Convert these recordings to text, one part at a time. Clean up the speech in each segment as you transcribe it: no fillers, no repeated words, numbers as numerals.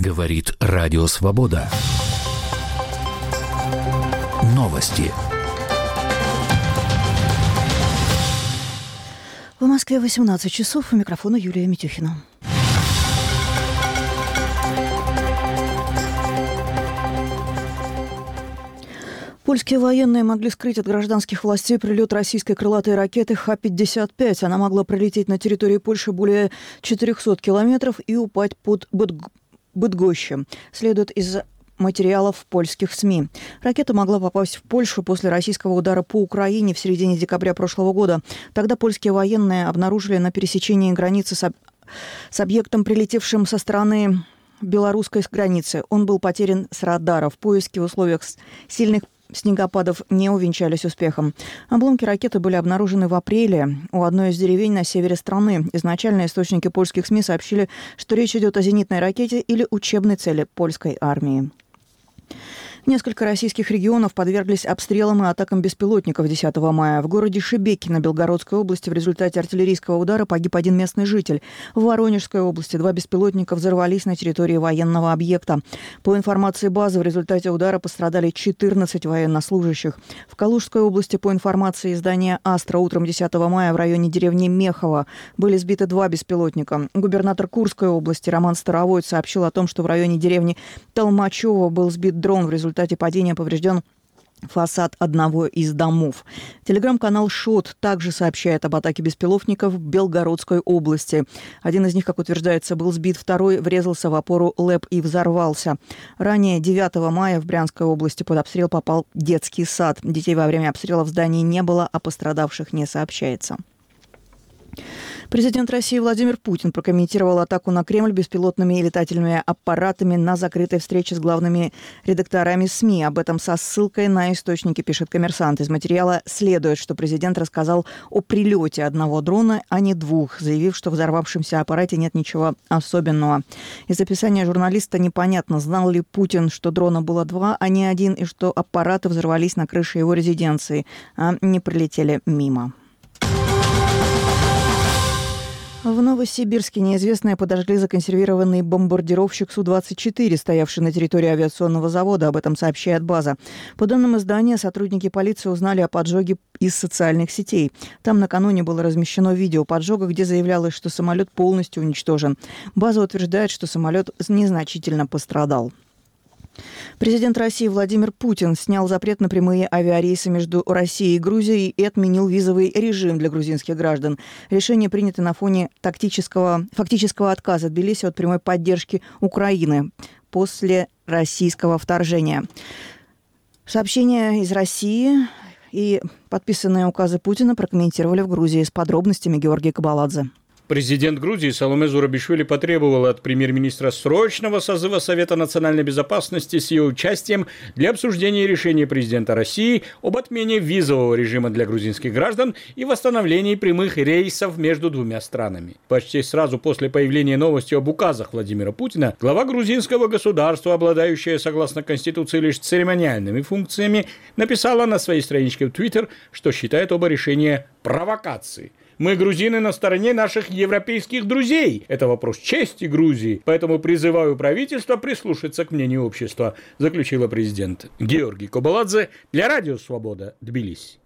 Говорит Радио Свобода. Новости. В Москве 18 часов. У микрофона Юлия Митюхина. Польские военные могли скрыть от гражданских властей прилет российской крылатой ракеты Х-55. Она могла пролететь на территории Польши более 400 километров и упасть под Бydgoszcz. Следует из материалов польских СМИ. Ракета могла попасть в Польшу после российского удара по Украине в середине декабря прошлого года. Тогда польские военные обнаружили на пересечении границы с объектом, прилетевшим со стороны белорусской границы. Он был потерян с радаров. Поиски в условиях сильных снегопадов не увенчались успехом. Обломки ракеты были обнаружены в апреле у одной из деревень на севере страны. Изначально источники польских СМИ сообщили, что речь идет о зенитной ракете или учебной цели польской армии. Несколько российских регионов подверглись обстрелам и атакам беспилотников 10 мая. В городе Шебекино Белгородской области в результате артиллерийского удара погиб один местный житель. В Воронежской области 2 беспилотника взорвались на территории военного объекта. По информации базы, в результате удара пострадали 14 военнослужащих. В Калужской области, по информации издания «Астра», утром 10 мая в районе деревни Мехово были сбиты 2 беспилотника. Губернатор Курской области Роман Старовойт сообщил о том, что в районе деревни Толмачево был сбит дрон. В результате падения поврежден фасад одного из домов. Телеграм-канал «Шот» также сообщает об атаке беспилотников в Белгородской области. Один из них, как утверждается, был сбит, второй врезался в опору ЛЭП и взорвался. Ранее 9 мая в Брянской области под обстрел попал детский сад. Детей во время обстрела в здании не было, а пострадавших не сообщается. Президент России Владимир Путин прокомментировал атаку на Кремль беспилотными и летательными аппаратами на закрытой встрече с главными редакторами СМИ. Об этом со ссылкой на источники пишет «Коммерсант». Из материала следует, что президент рассказал о прилете одного дрона, а не 2, заявив, что в взорвавшемся аппарате нет ничего особенного. Из описания журналиста непонятно, знал ли Путин, что дрона было 2, а не 1, и что аппараты взорвались на крыше его резиденции, а не прилетели мимо. В Новосибирске неизвестные подожгли законсервированный бомбардировщик Су-24, стоявший на территории авиационного завода. Об этом сообщает база. По данным издания, сотрудники полиции узнали о поджоге из социальных сетей. Там накануне было размещено видео поджога, где заявлялось, что самолет полностью уничтожен. База утверждает, что самолет незначительно пострадал. Президент России Владимир Путин снял запрет на прямые авиарейсы между Россией и Грузией и отменил визовый режим для грузинских граждан. Решение принято на фоне фактического отказа Тбилиси от прямой поддержки Украины после российского вторжения. Сообщения из России и подписанные указы Путина прокомментировали в Грузии. С подробностями Георгий Кабаладзе. Президент Грузии Саломе Зурабишвили потребовал от премьер-министра срочного созыва Совета национальной безопасности с ее участием для обсуждения решения президента России об отмене визового режима для грузинских граждан и восстановлении прямых рейсов между двумя странами. Почти сразу после появления новости об указах Владимира Путина, глава грузинского государства, обладающая согласно Конституции лишь церемониальными функциями, написала на своей страничке в Твиттер, что считает оба решения провокацией. Мы, грузины, на стороне наших европейских друзей. Это вопрос чести Грузии. Поэтому призываю правительство прислушаться к мнению общества, заключила президент. Георгий Кабаладзе для Радио Свобода, Тбилиси.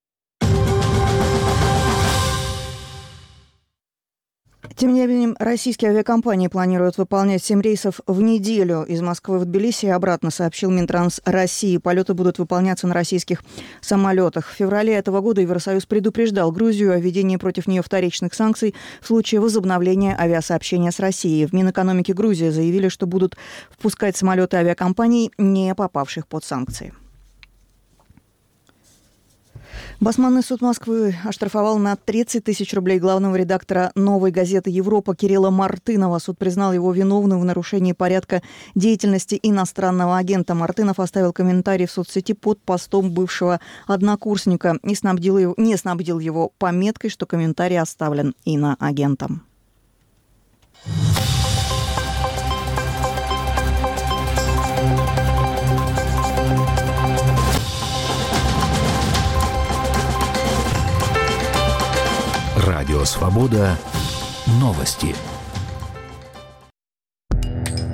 Тем не менее, российские авиакомпании планируют выполнять 7 рейсов в неделю из Москвы в Тбилиси и обратно, сообщил Минтранс России. Полеты будут выполняться на российских самолетах. В феврале этого года Евросоюз предупреждал Грузию о введении против нее вторичных санкций в случае возобновления авиасообщения с Россией. В Минэкономики Грузии заявили, что будут впускать самолеты авиакомпаний, не попавших под санкции. Басманный суд Москвы оштрафовал на 30 тысяч рублей главного редактора «Новой газеты Европа» Кирилла Мартынова. Суд признал его виновным в нарушении порядка деятельности иностранного агента. Мартынов оставил комментарий в соцсети под постом бывшего однокурсника и не снабдил его пометкой, что комментарий оставлен иноагентом. Радио Свобода. Новости.